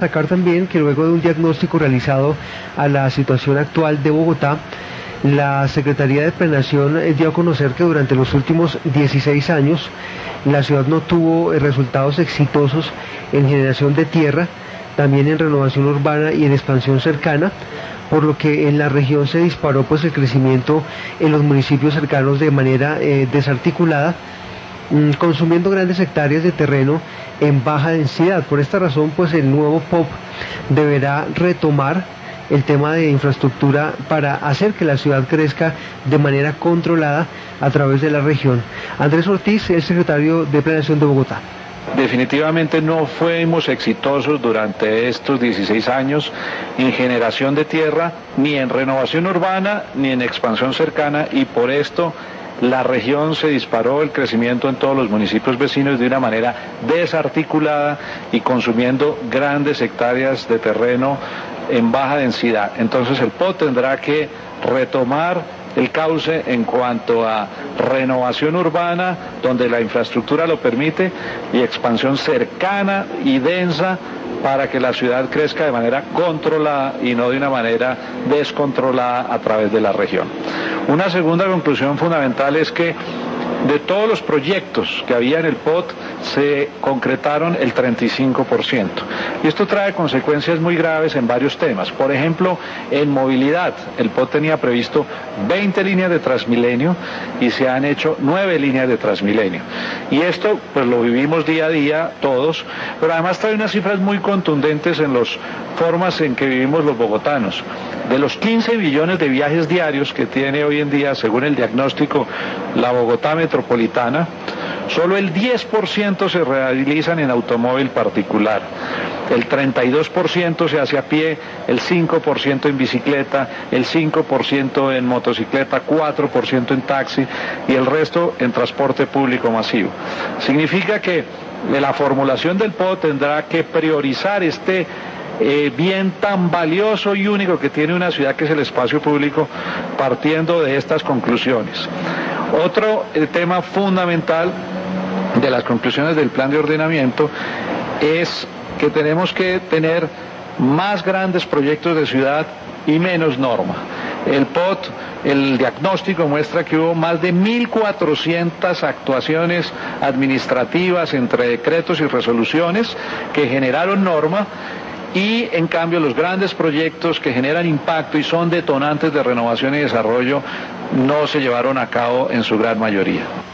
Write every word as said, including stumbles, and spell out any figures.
Destacar también que luego de un diagnóstico realizado a la situación actual de Bogotá, la Secretaría de Planeación dio a conocer que durante los últimos dieciséis años la ciudad no tuvo resultados exitosos en generación de tierra, también en renovación urbana y en expansión cercana, por lo que en la región se disparó pues el crecimiento en los municipios cercanos de manera eh, desarticulada, consumiendo grandes hectáreas de terreno en baja densidad. Por esta razón, pues el nuevo P O P deberá retomar el tema de infraestructura para hacer que la ciudad crezca de manera controlada a través de la región. Andrés Ortiz, el secretario de Planeación de Bogotá. Definitivamente no fuimos exitosos durante estos dieciséis años en generación de tierra, ni en renovación urbana, ni en expansión cercana, y por esto la región se disparó el crecimiento en todos los municipios vecinos de una manera desarticulada y consumiendo grandes hectáreas de terreno en baja densidad. Entonces el P O T tendrá que retomar el cauce en cuanto a renovación urbana, donde la infraestructura lo permite, y expansión cercana y densa para que la ciudad crezca de manera controlada y no de una manera descontrolada a través de la región. Una segunda conclusión fundamental es que de todos los proyectos que había en el P O T se concretaron el treinta y cinco por ciento. Y esto trae consecuencias muy graves en varios temas. Por ejemplo, en movilidad, el P O T tenía previsto veinte líneas de Transmilenio y se han hecho nueve líneas de Transmilenio. Y esto pues lo vivimos día a día todos, pero además trae unas cifras muy contundentes en las formas en que vivimos los bogotanos. De los quince billones de viajes diarios que tiene hoy en día, según el diagnóstico, la Bogotá metropolitana, solo el diez por ciento se realizan en automóvil particular, el treinta y dos por ciento se hace a pie, el cinco por ciento en bicicleta, el cinco por ciento en motocicleta, cuatro por ciento en taxi y el resto en transporte público masivo. Significa que la formulación del P O T tendrá que priorizar este Eh, bien tan valioso y único que tiene una ciudad, que es el espacio público, partiendo de estas conclusiones. Otro eh, tema fundamental de las conclusiones del plan de ordenamiento es que tenemos que tener más grandes proyectos de ciudad y menos norma. El P O T, el diagnóstico muestra que hubo más de mil cuatrocientas actuaciones administrativas entre decretos y resoluciones que generaron norma, y en cambio los grandes proyectos que generan impacto y son detonantes de renovación y desarrollo no se llevaron a cabo en su gran mayoría.